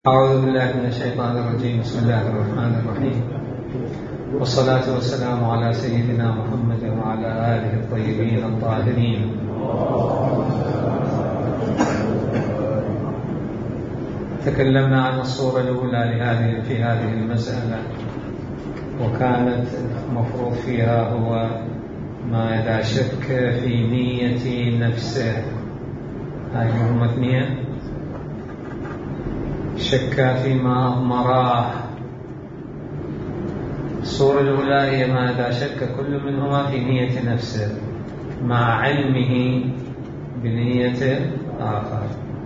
أعوذ بالله من الشيطان الرجيم. بسم الله الرحمن الرحيم، والصلاة والسلام على سيدنا محمد وعلى آله الطيبين الطاهرين. تكلمنا عن الصورة الأولى في هذه المسألة، وكانت مفروض فيها هو ما إذا شك في نية نفسه. هذه هم اثنين: شك فيما أضمراه. الصورة الأولى هي ما إذا شك كل منهما في نية نفسه مع علمه بنية آخر.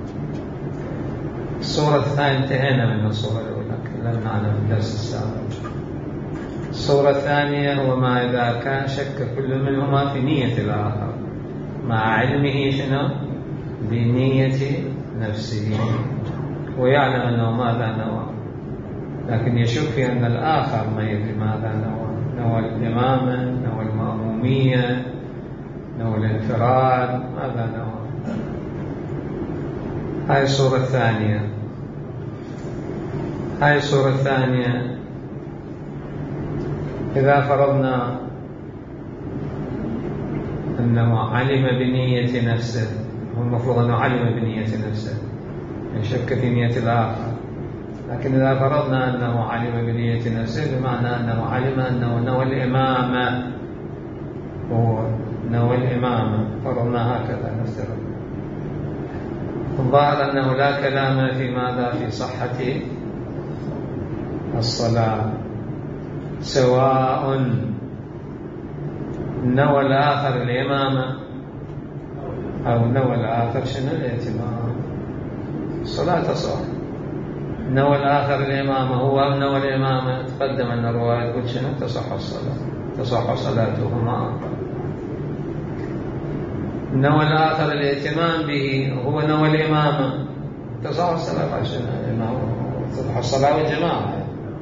الصورة الثانية انتهينا من الصورة الأولى، تكلمنا عنها في الدرس السابق. الصورة الثانية هو ما إذا كان شك كل منهما في نية الآخر مع علمه بنية نفسه، ويعلم أنه ماذا نوى، لكن يشك في أن الآخر ما يدري ماذا نوى الإمامة، نوى المأمومية، نوى الانفراد، ماذا نوى. هاي الصورة الثانية. هاي الصورة الثانية إذا فرضنا أنه علم بنية نفسه، هو المفروض أنه علم بنية نفسه، يشك في نية الآخر، لكن إذا فرضنا أنه علم بنية نفسه بمعنى أنه علم أنه نوى الإمامة، هو نوى الإمامة، فرضنا هكذا نفترض. الظاهر أنه لا كلام في ماذا، في صحة الصلاة، سواء نوى الآخر الإمامة أو نوى الآخر الائتمام، الصلاة تصح. نوى الآخر الإمامة هو أو نوى الإمامة، تقدم أن الرواية تقول تصح الصلاة، تصح صلاتهما. نوى الآخر الائتمام به هو نوى الإمامة، تصح الصلاة عشان الإمامة، تصح الصلاة والجماعة،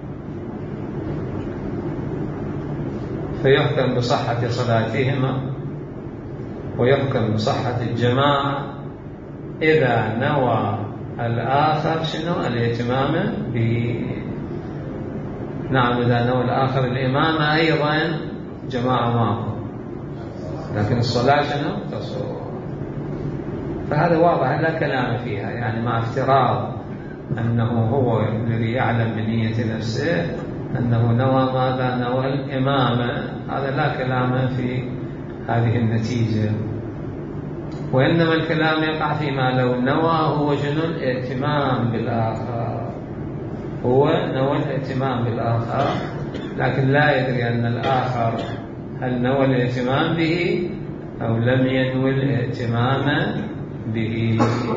فيحكم بصحة صلاتهما ويحكم بصحة الجماعة إذا نوى الآخر الائتمام به. نعم، إذا نوى الآخر الإمامة أيضا جماعة معه، لكن الصلاة تصور. فهذا واضح لا كلام فيها، يعني مع افتراض أنه هو الذي يعلم بنية نفسه أنه نوى ماذا، نوى الإمامة، هذا لا كلام في هذه النتيجة. وإنما الكلام يقع فيما لو نوى هو الائتمام بالآخر، هو نوى الائتمام بالآخر، لكن لا يدري أن الآخر هل نوى الائتمام به أو لم ينوي الائتمام به.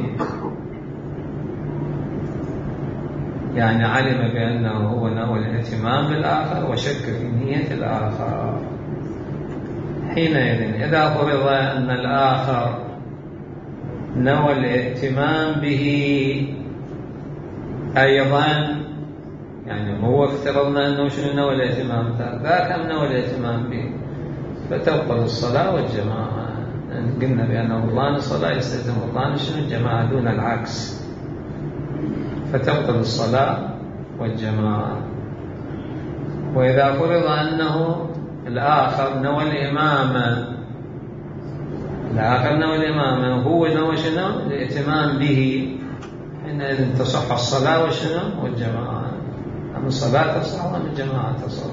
يعني علم بأنه هو نوى الائتمام بالآخر وشك في نية الآخر. حينئذ إذا فرض أن الآخر نوى الائتمام به أيضا، يعني هو افترضنا أنه نوى الائتمام ذاك أم نوى الائتمام به، فتبطل الصلاة والجماعة. قلنا بأنه بطلان الصلاة يستلزم بطلان الجماعة دون العكس، فتبطل الصلاة والجماعة. وإذا فرض أنه الآخر نوى الإمامة، الآخر نوى الإمامة هو نوى الائتمام به، حينئذ تصح الصلاة والجماعة. أما الصلاة تصح وأما الجماعة تصح،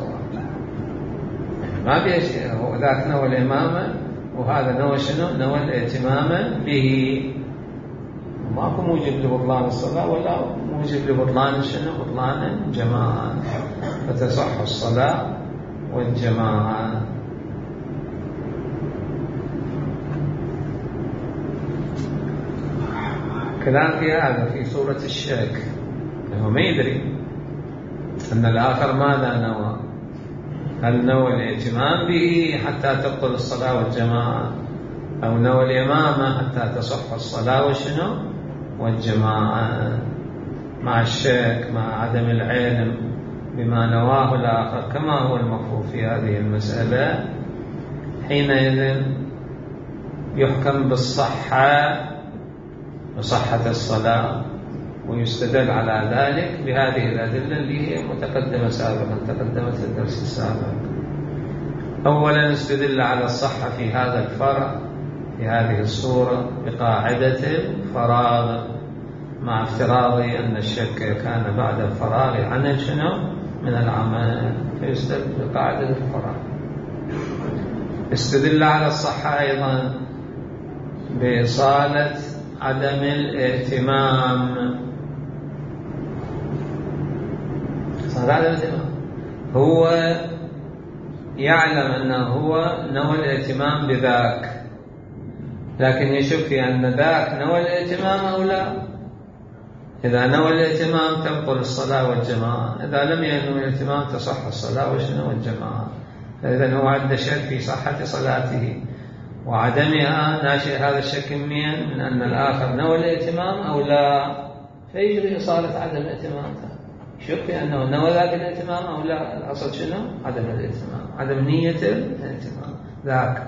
ما بيش هو ذاك نوى الإمامة وهذا نوى نوى الائتمام به، ماكو موجب لبطلان الصلاة ولا موجب لبطلان بطلان الجماعة، فتصح الصلاة والجماعة. كلام في هذا في صورة الشك، هو ما يدري أن الآخر ماذا نوى، هل نوى الائتمام به حتى تبطل الصلاة والجماعة، أو نوى الإمامة حتى تصح الصلاة والجماعة. مع الشك، مع عدم العلم بما نواه الآخر كما هو المفروض في هذه المسألة، حينئذ يحكم بالصحة وصحة الصلاة ويستدل على ذلك بهذه الأدلة اللي هي متقدمة سابقا، تقدمت في الدرس السابق. أولا استدل على الصحة في هذا الفرع في هذه الصورة بقاعدة الفراغ، مع افتراض أن الشك كان بعد الفراغ عن شنو من العمل، فيستدل بقاعدة الفراغ. استدل على الصحة أيضا بإصالة عدم الاهتمام. هو يعلم أنه هو نوى الاهتمام بذاك، لكن يشك في أن ذاك نوى الاهتمام أو لا. إذا نوى الاهتمام تبطل الصلاة والجماعة، إذا لم ينوي الاهتمام تصح الصلاة والجماعة. فإذا هو عنده شك في صحة صلاته وعدمها، ناشئ هذا الشك من أن الآخر نوى الاهتمام أو لا، فيجري إصالة عدم الاهتمام. شك في أنه نوى ذاك الاهتمام أو لا، الأصل شنو؟ عدم الاهتمام، عدم نية الاهتمام ذاك،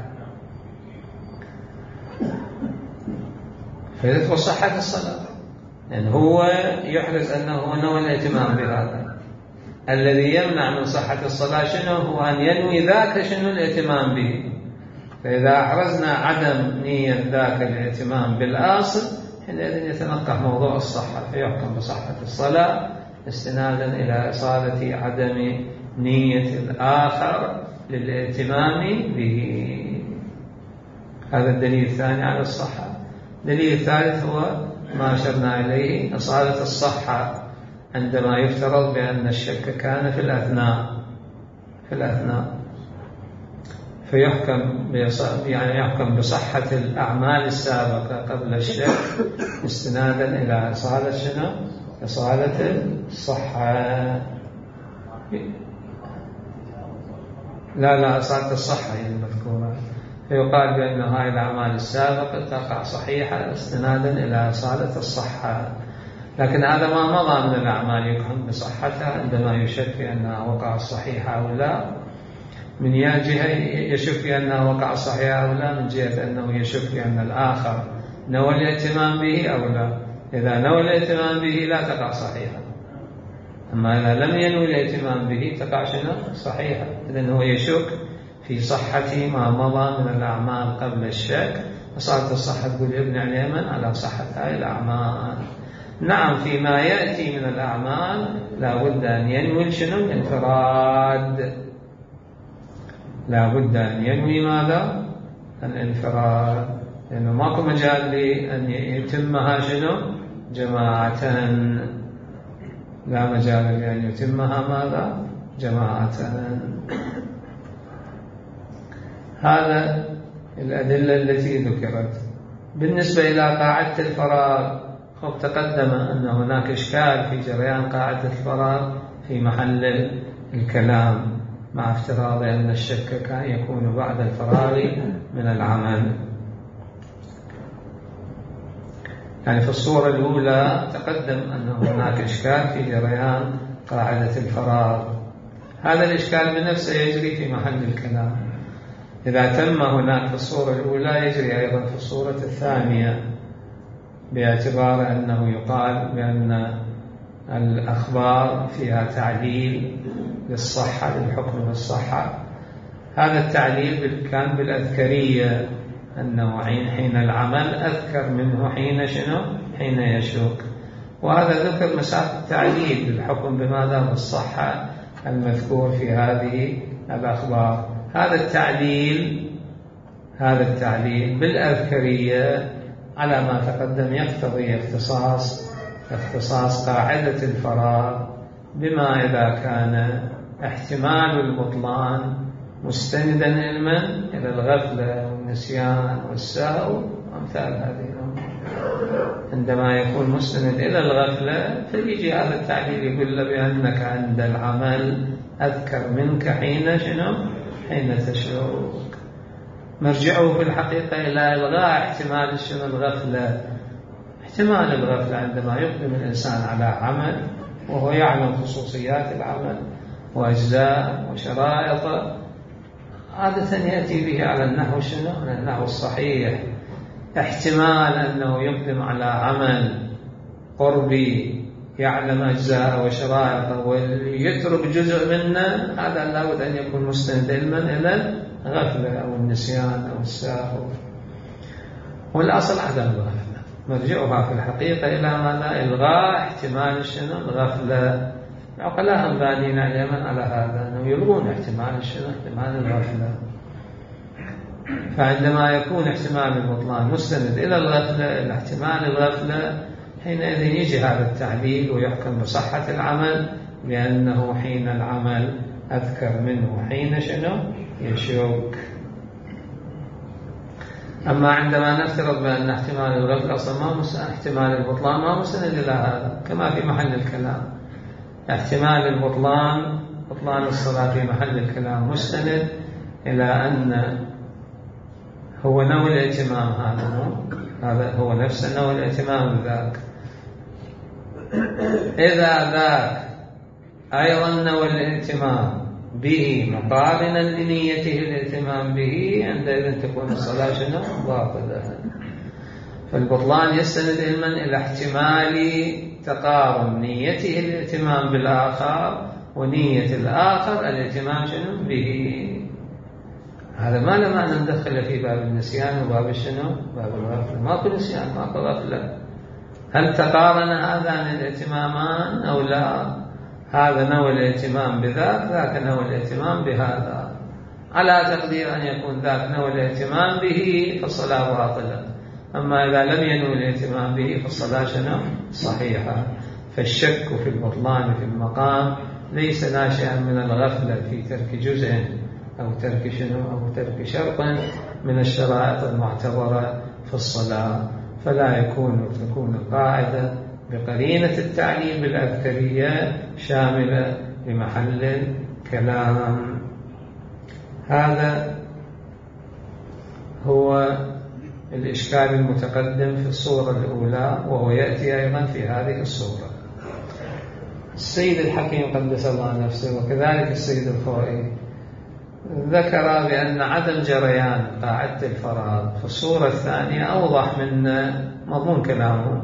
فيدخل صحة الصلاة. يعني هو يحرز أنه نوى الاهتمام بهذا. الذي يمنع من صحة الصلاة شنو؟ هو أن ينوي ذاك شنو الاهتمام به. فإذا أحرزنا عدم نية ذاك الاهتمام بالأصل، حينئذ يتنقح موضوع الصحة، فيحكم بصحة الصلاة استنادا إلى إصالة عدم نية الآخر للاهتمام به. هذا الدليل الثاني على الصحة. الدليل الثالث هو ما أشرنا إليه، إصالة الصحة عندما يفترض بأن الشك كان في الأثناء فيحكم يحكم بصحة الأعمال السابقة قبل الشك استنادا إلى إصالة شنو؟ إصالة الصحة. لا إصالة الصحة هي المذكورة. فيقال بأن هذه الأعمال السابقة تقع صحيحة استنادا إلى إصالة الصحة. لكن هذا ما مضى من الأعمال يحكم بصحتها عندما يشك في أنها وقع صحيحة أو لا، من جهة يشك في أنها وقع صحيحة أو لا، من جهة أنه يشك في أن الآخر نوى الاهتمام به أو لا. إذا نوى الاهتمام به لا تقع صحيحة، أما إذا لم ينوي الاهتمام به تقع شنو؟ صحيحة. إذن هو يشك في صحة ما مضى من الأعمال قبل الشك، فصارت الصحة تقول يبني اليمن على صحة هذه الأعمال. نعم فيما يأتي من الأعمال لا بد أن ينوي شنو؟ الانفراد، لا بد أن ينوي ماذا؟ الانفراد، لأنه ماكو مجال لأن يتمها شنو؟ جماعة، لا مجال لأن يتمها ماذا؟ جماعة. هذا الأدلة التي ذكرت. بالنسبة إلى قاعدة الفراغ، تقدم أن هناك إشكال في جريان قاعدة الفراغ في محل الكلام، مع افتراض أن الشك كان يكون بعد الفراغ من العمل. يعني في الصورة الأولى تقدم أن هناك إشكال في جريان قاعدة الفراغ. هذا الإشكال بنفسه يجري في محل الكلام. إذا تم هناك في الصورة الأولى يجري أيضا في الصورة الثانية، باعتبار أنه يقال بأن الأخبار فيها تعليل للصحة، للحكم بالصحة. هذا التعليل كان بالأذكرية، أنه حين العمل أذكر منه حين شنو؟ حين يشك. وهذا ذكر مسافة التعليل للحكم بماذا؟ بالصحة المذكور في هذه الأخبار. هذا التعليل بالأذكرية على ما تقدم يقتضي اختصاص قاعدة الفراغ بما إذا كان احتمال البطلان مستندا إلى الغفلة والنسيان والسهو وأمثال هذه الأمور. عندما يكون مستند إلى الغفلة فيجي هذا التعليل يقول له بأنك عند العمل أذكر منك حين شنو؟ حين تشعر. مرجعه في الحقيقة إلى إلغاء احتمال شنو؟ الغفلة. احتمال الغفلة عندما يقدم الإنسان على عمل وهو يعلم خصوصيات العمل وأجزاء وشرائطه، عادة يأتي به على النحو شنو؟ على النحو الصحيح. احتمال أنه يقدم على عمل قربي يعلم أجزاء وشرائط ويترك جزء منه، هذا لابد أن يكون مستند علما إلى الغفلة أو النسيان أو السهو. والأصل عدم الغفلة، مرجعها في الحقيقة إلى ماذا؟ إلغاء احتمال شنو؟ الغفلة. العقلاء بانين اليمن على هذا، أنهم يلغون احتمال شنو؟ احتمال الغفلة. فعندما يكون احتمال البطلان مستند إلى الغفلة، إلى احتمال الغفلة، حينئذ يجي هذا التعليل ويحكم بصحة العمل، لأنه حين العمل أذكر منه حين شنو؟ يشك. أما عندما نفترض بأن احتمال الغفلة أصلا احتمال البطلان ما مستند إلى هذا، كما في محل الكلام، احتمال البطلان، بطلان الصلاة في محل الكلام مستند إلى أن هو نوع الائتمام، هذا هو نفس نوع الائتمام ذاك. إذا ذاك أيضا نوع الائتمام به مقارنا لنيته الائتمام به، عندئذ تكون الصلاة شنو؟ باطلة. فالبطلان يستند علما إلى احتمال تقارن نيته الائتمام بالآخر ونية الآخر الائتمام شنو؟ به. هذا ما لما ندخل في باب النسيان وباب شنو؟ باب الغفلة. ماكو نسيان، ماكو غفلة. هل تقارن هذان الائتمامان أو لا؟ هذا نوع الاهتمام بذاك، ذاك نوع الاهتمام بهذا، على تقدير أن يكون ذاك نوع الاهتمام به فالصلاة باطلة. أما إذا لم ينوي الاهتمام به فالصلاة شنو؟ صحيحة. فالشك في البطلان في المقام ليس ناشئا من الغفلة في ترك جزء أو ترك شنو؟ أو ترك شرط من الشرائط المعتبرة في الصلاة. فلا تكون القاعدة بقرينة التعليل بالأذكرية شاملة لمحل الكلام. هذا هو الإشكال المتقدم في الصورة الأولى، وهو يأتي أيضا في هذه الصورة. السيد الحكيم قدس الله نفسه وكذلك السيد الخوئي ذكر بأن عدم جريان قاعدة الفراغ في الصورة الثانية أوضح من مضمون كلامه،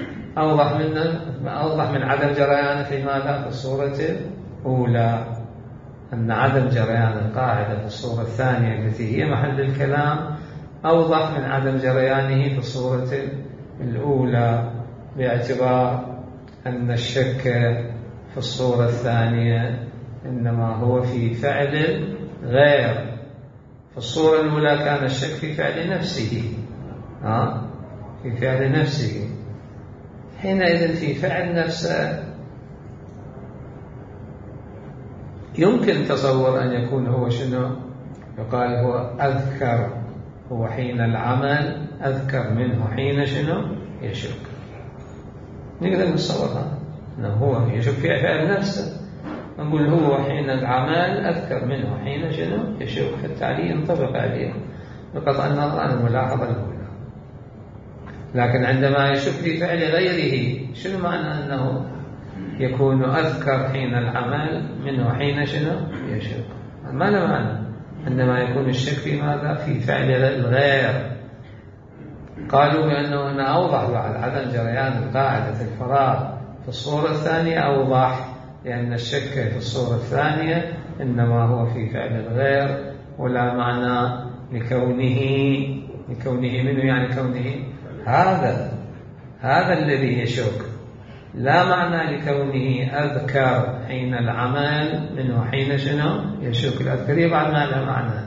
أوضح من عدم جريانه في ماذا؟ في الصورة الأولى. أن عدم جريان القاعدة في الصورة الثانية التي هي محل الكلام أوضح من عدم جريانه في الصورة الأولى، باعتبار أن الشك في الصورة الثانية إنما هو في فعل غير. في الصورة الأولى كان الشك في فعل نفسه، في فعل نفسه. حينئذ في فعل نفسه يمكن تصور أن يكون هو شنو؟ يقال هو أذكر، هو حين العمل أذكر منه حين شنو؟ يشك. نقدر نتصور هذا أنه هو يشك في فعل نفسه، نقول هو حين العمل أذكر منه حين شنو؟ يشك. في التعليل ينطبق عليه بقطع النظر عن الملاحظة الأولى. لكن عندما يشك في فعل غيره، شنو معنى أنه يكون أذكر حين العمل منه حين شنو؟ يشك. ما له معنى. عندما يكون الشك في ماذا؟ في فعل الغير. قالوا بأنه هنا أوضح بعد عدم جريان القاعدة الفراغ في الصورة الثانية أوضح، لأن الشك في الصورة الثانية إنما هو في فعل الغير، ولا معنى لكونه منه، يعني كونه هذا الذي يشك، لا معنى لكونه أذكر حين العمل منه حين شنو؟ يشك. الأذكرية بعد ما له معنى.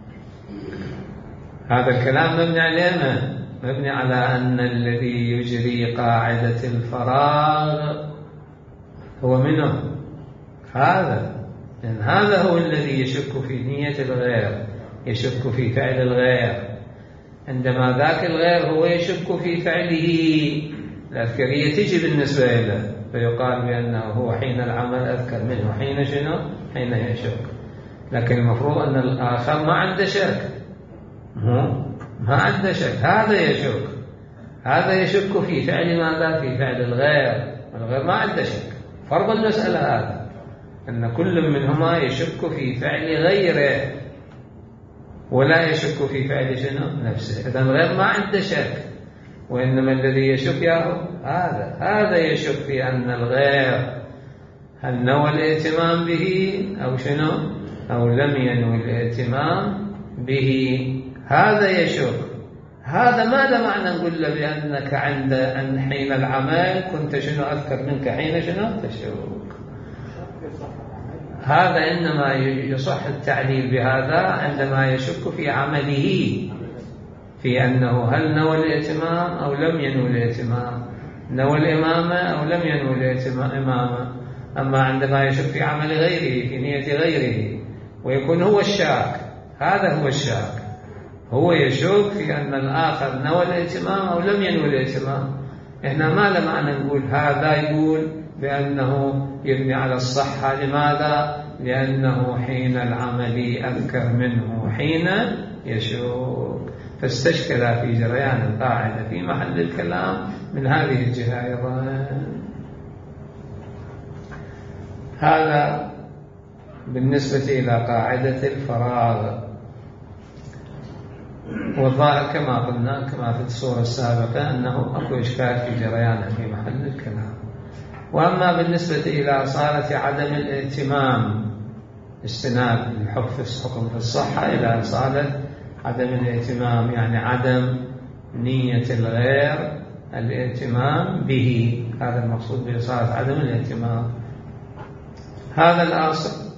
هذا الكلام مبني على مبني على أن الذي يجري قاعدة الفراغ هو منه هذا، لأن هذا هو الذي يشك في نية الغير، يشك في فعل الغير. عندما ذاك الغير هو يشك في فعله، الأذكرية تجي بالنسبة له، فيقال بأنه هو حين العمل أذكر منه حين شنو؟ حين يشك. لكن المفروض أن الآخر ما عنده شك، ما عنده شك، هذا يشك، هذا يشك في فعل ماذا؟ في فعل الغير، الغير ما عنده شك. فرض المسألة هذا أن كل منهما يشك في فعل غيره ولا يشك في فعل شنو؟ نفسه. إذا الغير ما عنده شك، وإنما الذي يشك هذا يشك في أن الغير هل نوى الائتمام به أو شنو أو لم ينوي الائتمام به، هذا يشك. هذا ماذا معنى نقول له بأنك عند أن حين العمل كنت شنو أذكر منك حين شنو تشك. هذا إنما يصح التعليل بهذا عندما يشك في عمله، في أنه هل نوى الائتمام أو لم ينوي الائتمام، نوى الإمامة أو لم ينوي الإمامة. أما عندما يشك في عمل غيره، في نية غيره، ويكون هو الشاك، هذا هو الشاك، هو يشك في أن الآخر نوى الائتمام أو لم ينوي الائتمام. إحنا ما له معنى نقول هذا يقول بأنه يبني على الصحة. لماذا؟ لأنه حين العمل أذكر منه حين يشك، فاستشكل في جريان القاعدة في محل الكلام من هذه الجهة أيضا. هذا بالنسبة إلى قاعدة الفراغ. والظاهر كما قلنا كما في الصورة السابقة أنه أكو إشكال في جريانه في محل الكلام. وأما بالنسبة إلى أصالة عدم الائتمام، استناد الحكم في الصحة إلى أصالة عدم الائتمام، يعني عدم نية الغير الائتمام به، هذا المقصود بإصالة عدم الائتمام. هذا الأصل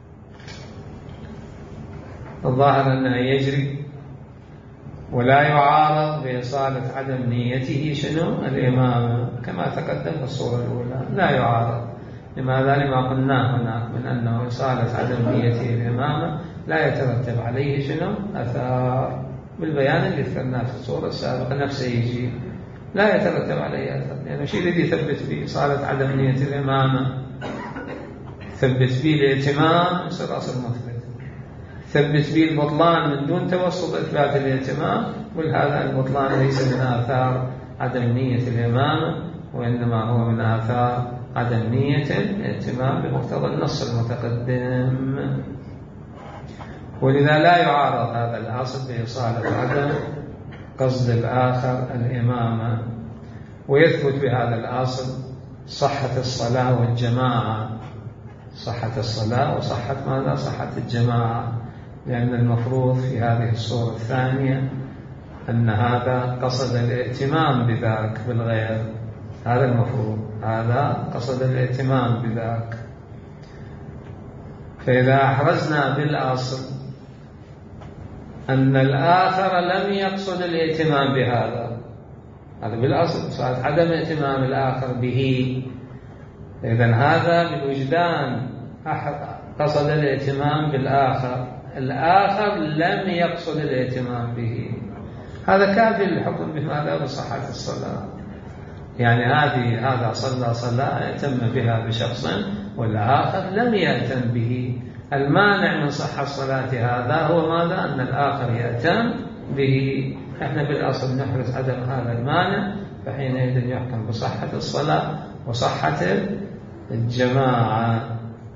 الظاهر أنه يجري ولا يعارض بإصالة عدم نيته شنو الإمامة، كما تقدم في الصورة الأولى لا يعارض. لماذا؟ لما قلناه هناك من أنه إصالة عدم نيته الإمامة لا يترتب عليه شنو أثار، بالبيان اللي ذكرناه في الصورة السابقة نفسه يجي لا يترتب عليه أثر، لأنه يعني الشيء الذي يثبت به إصالة عدم نية الإمامة ثبت به الائتمام يصير أصل مثبت، ثبت به البطلان من دون توسط إثبات الائتمام، وهذا البطلان ليس من آثار عدم نية الإمامة، وإنما هو من آثار عدم نية الائتمام بمقتضى النص المتقدم. ولذا لا يعارض هذا الأصل بإصالة عدم قصد الآخر الإمامة. ويثبت بهذا الأصل صحة الصلاة والجماعة، صحة الصلاة وصحة ماذا؟ صحة الجماعة، لأن المفروض في هذه الصورة الثانية أن هذا قصد الائتمام بذاك بالغير، هذا المفروض، هذا قصد الائتمام بذاك. فإذا أحرزنا بالأصل أن الآخر لم يقصد الائتمام بهذا، هذا بالأصل صارت عدم ائتمام الآخر به، إذن هذا بالوجدان قصد الائتمام بالآخر، الآخر لم يقصد الائتمام به، هذا كافي للحكم بماذا؟ بصحة الصلاة. يعني هذا صلى صلاة يتم بها بشخص والآخر لم يأتم به. المانع من صحة الصلاة هذا هو ماذا؟ أن الآخر يأتم به. احنا بالأصل نحرز عدم هذا المانع، فحينئذ يحكم بصحة الصلاة وصحة الجماعة،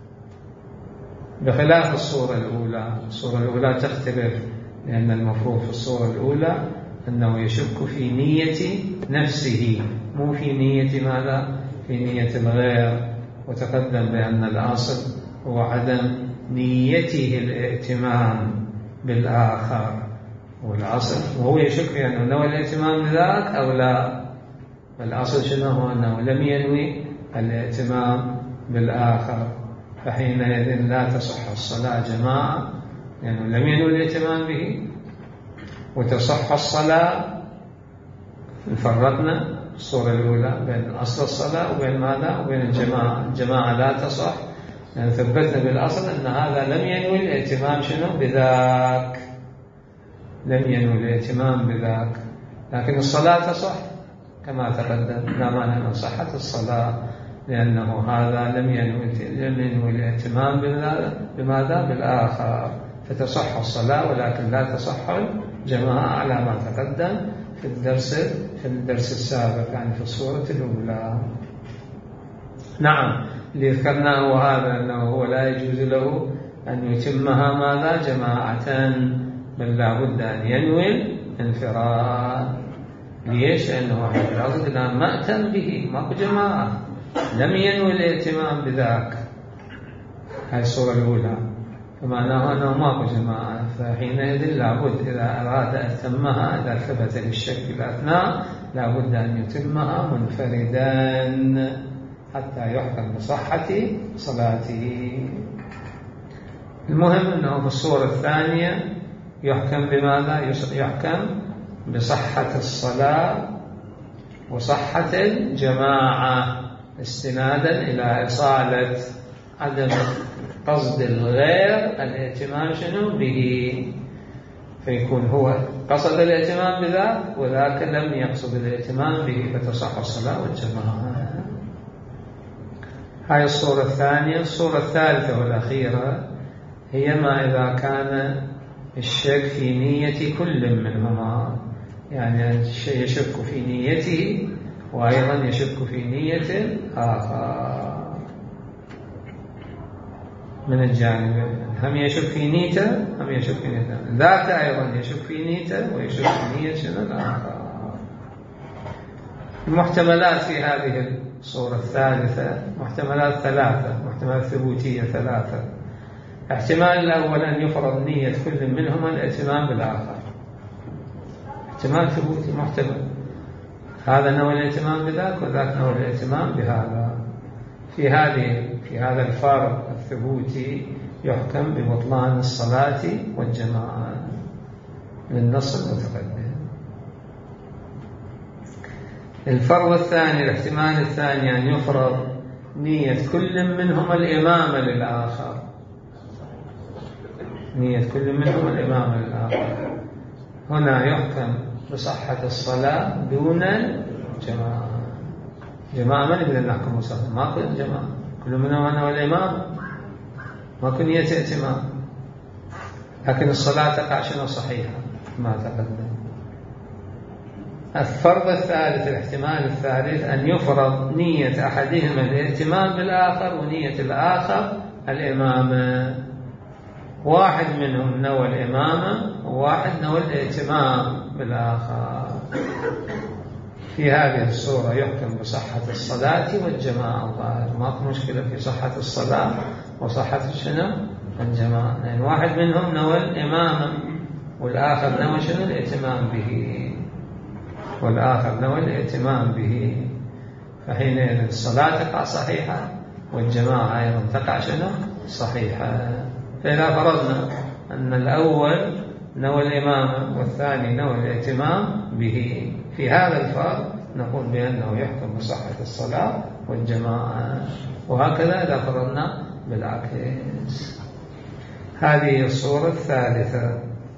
بخلاف الصورة الأولى. الصورة الأولى تختلف، لأن المفروض في الصورة الأولى أنه يشك في نية نفسه، مو في نية ماذا؟ في نية الغير. وتقدم بأن الأصل هو عدم نيته الائتمام بالآخر، والأصل وهو يشك في أنه نوى الائتمام بذاك أو لا. الأصل شنو هو؟ أنه لم ينوي الائتمام بالآخر، فحينئذ لا تصح الصلاة جماعة لأنه لم ينوي الائتمام به. وتصح الصلاة، فرقنا الصورة الأولى بين أصل الصلاة وبين ماذا؟ وبين الجماعة. الجماعة لا تصح لأن ثبتنا بالأصل أن هذا لم ينوي الائتمام شنو بذاك، لم ينوي الائتمام بذاك. لكن الصلاة تصح كما تقدم، لا مانع من صحة الصلاة، لأنه هذا لم ينوي الائتمام بماذا؟ بالآخر، فتصح الصلاة ولكن لا تصح الجماعة على ما تقدم في الدرس السابق، يعني في الصورة الأولى. نعم، اللي ذكرناه هذا أنه هو لا يجوز له أن يتمها ماذا؟ جماعة، بل لا بد أن ينوي الانفراد. ليش؟ لأنه واحد الأرض الآن ما أتم به، ماكو جماعة، لم ينوي الاهتمام بذاك. هاي الصورة الأولى، فمعناه أنه ماكو جماعة، فحينئذ لابد إذا أراد أتمها، إذا ثبت بالشك الأثناء، لابد أن يتمها منفردا حتى يحكم بصحة صلاته. المهم أنه في الصورة الثانية يحكم بماذا؟ يحكم بصحة الصلاة وصحة الجماعة، استنادا إلى إصالة عدم قصد الغير الاهتمام شنو به، فيكون هو قصد الاهتمام بذاك وذاك لم يقصد الاهتمام به، فتصح الصلاة والجماعة. هاي الصورة الثانية. الصورة الثالثة والأخيرة هي ما إذا كان الشك في نية كل منهما، يعني يشك في نيته وأيضا يشك في نية الآخر من الجانب، هم يشك في نيته هم يشك في نيته، ذاك أيضا يشك في نيته ويشك في نية الآخر. المحتملات في هذه الصورة الثالثة محتملات ثلاثة، محتملات ثبوتية ثلاثة. احتمال الأول أن يفرض نية كل منهما الاهتمام بالآخر، احتمال ثبوتي محتمل، هذا نوع الاهتمام بذاك وذاك نوع الاهتمام بهذا. في هذا الفارق الثبوتي يحكم ببطلان الصلاة والجماعة للنص المتقدم. الفرض الثاني، الاحتمال الثاني، أن يفرض نية كل منهما الإمامة للآخر، نية كل منهما الإمامة للآخر. هنا يحكم بصحة الصلاة دون الجماعة. جماعة من بدنا نحكم بصحة؟ ما كل جماعة، كل منهم أنا والإمام، ما كن نية ائتمام، لكن الصلاة تقع شنو صحيحة ما تقدم. الفرض الثالث، الاحتمال الثالث، أن يفرض نية أحدهما الاهتمام بالآخر ونية الآخر الإمامة، واحد منهم نوى الإمامة وواحد نوى الاهتمام بالآخر. في هذه الصورة يحكم بصحة الصلاة والجماعة الظاهر، ماكو مشكلة في صحة الصلاة وصحة شنو الجماعة، لأن يعني واحد منهم نوى الإمامة والآخر نوى شنو الاهتمام به، والآخر نوى الاهتمام به، فحينئذ الصلاة تقع صحيحة والجماعة أيضا تقع شنو صحيحة. فإذا فرضنا أن الأول نوى الإمامة والثاني نوى الاهتمام به، في هذا الفرض نقول بأنه يحكم بصحة الصلاة والجماعة، وهكذا إذا فرضنا بالعكس. هذه الصورة الثالثة.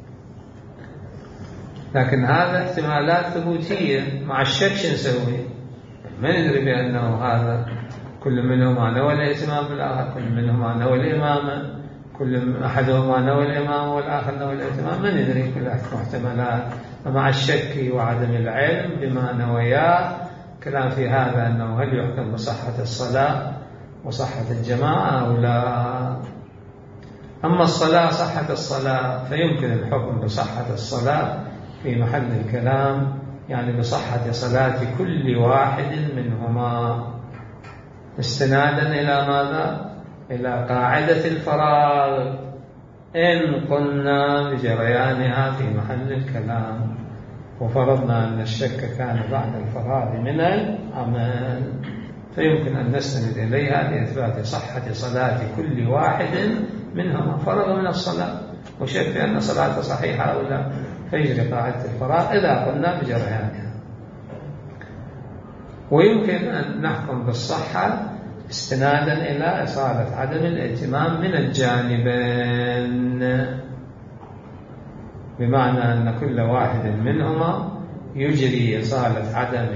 لكن هذا احتمالات ثبوتية، مع الشك شو نسوي؟ ما ندري بأنه هذا كل منهما نوى الاهتمام بالآخر، كل منهما نوى الإمامة، كل أحدهما نوى الإمامة والآخر نوى الاهتمام، ما ندري، كلها محتملات. ومع الشك وعدم العلم بما نوياه كلام في هذا أنه هل يحكم بصحة الصلاة وصحة الجماعة أو لا. أما الصلاة، صحة الصلاة، فيمكن الحكم بصحة الصلاة في محل الكلام، يعني بصحة صلاة كل واحد منهما، استنادا إلى ماذا؟ إلى قاعدة الفراغ، إن قلنا بجريانها في محل الكلام، وفرضنا أن الشك كان بعد الفراغ من العمل، فيمكن أن نستند إليها لإثبات صحة صلاة كل واحد منهما. فرغ من الصلاة وشك بأن صلاته صحيحة أو لا، فيجري قاعدة الفراغ إذا قلنا بجريانها. ويمكن أن نحكم بالصحة استنادا إلى إصالة عدم الاهتمام من الجانبين، بمعنى أن كل واحد منهما يجري إصالة عدم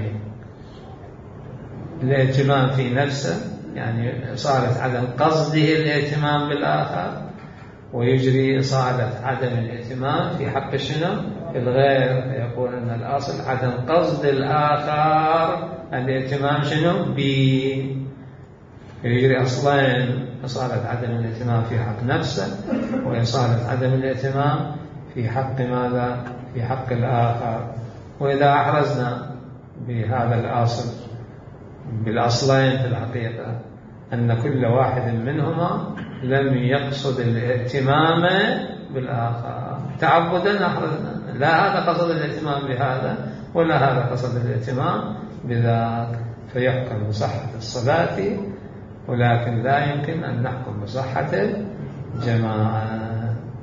الاهتمام في نفسه، يعني إصالة عدم قصده الاهتمام بالآخر، ويجري إصالة عدم الاهتمام في حق شنو الغير، يقول أن الأصل عدم قصد الآخر الاهتمام شنو به، يجري أصلين، إصالة عدم الاهتمام في حق نفسه وإصالة عدم الاهتمام في حق ماذا؟ في حق الآخر. وإذا أحرزنا بهذا الأصل بالأصلين في الحقيقة أن كل واحد منهما لم يقصد الاهتمام بالآخر تعبدا أحرزنا، لا هذا قصد الاهتمام بهذا ولا هذا قصد الاهتمام بذاك، فيحكم بصحة الصلاة، ولكن لا يمكن أن نحكم بصحة الجماعة،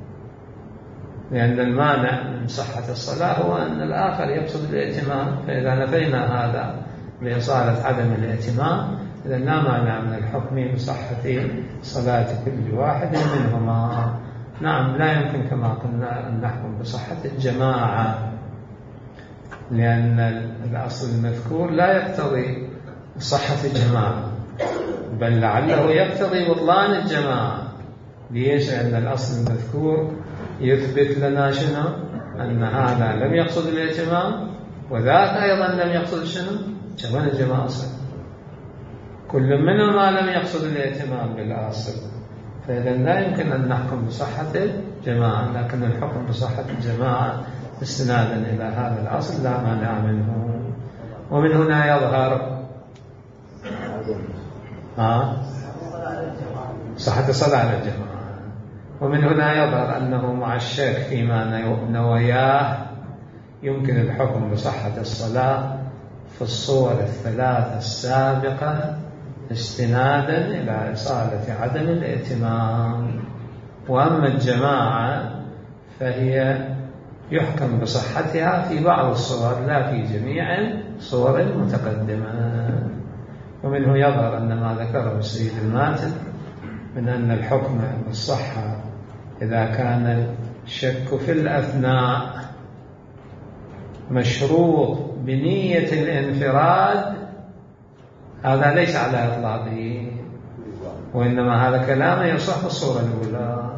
لأن المانع من صحة الصلاة هو أن الآخر يقصد الاهتمام، فإذا نفينا هذا بإصالة عدم الاهتمام إذا لا مانع من الحكم بصحة صلاة كل واحد منهما. نعم لا يمكن كما قلنا أن نحكم بصحة الجماعة، لأن الأصل المذكور لا يقتضي صحة الجماعة، بل لعله يقتضي بطلان الجماعة. ليش؟ لأن الأصل المذكور يثبت لنا شنو؟ أن هذا لم يقصد الاهتمام وذاك أيضا لم يقصد شنو؟ كمان الجماعة أصلا كل منهما لم يقصد الاهتمام بالأصل، فإذا لا يمكن أن نحكم بصحة الجماعة، لكن الحكم بصحة الجماعة استنادا إلى هذا الأصل لا مانع منه. ومن هنا يظهر صحة الصلاة على الجماعة، ومن هنا يظهر أنه مع الشك فيما نوياه يمكن الحكم بصحة الصلاة في الصور الثلاثة السابقة استنادا إلى إصالة عدم الاهتمام. وأما الجماعة فهي يحكم بصحتها في بعض الصور لا في جميع الصور المتقدمة. ومنه يظهر أن ما ذكره السيد الماتن من أن الحكم بالصحة إذا كان الشك في الأثناء مشروط بنية الانفراد هذا ليس على إطلاقه، وإنما هذا كلام يصح في الصورة الأولى،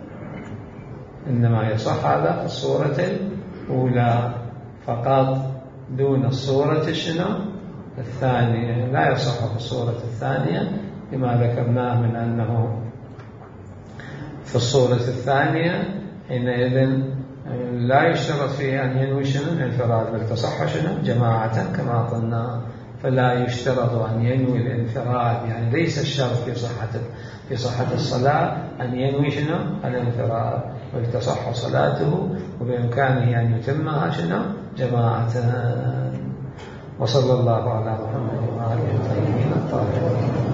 إنما يصح هذا في الصورة الأولى فقط دون الصورة الثانية، لا يصح في الصورة الثانية لما ذكرناه من أنه في الصورة الثانية حينئذ لا يشترط فيه أن ينوي الانفراد، بل تصح جماعة كما قلنا، فلا يشترط أن ينوي الانفراد، يعني ليس الشرط في صحة الصلاة أن ينوي الانفراد، بل تصح صلاته وبإمكانه أن يتمها جماعة. وصلى الله على محمد وآله الطيبين الطاهرين.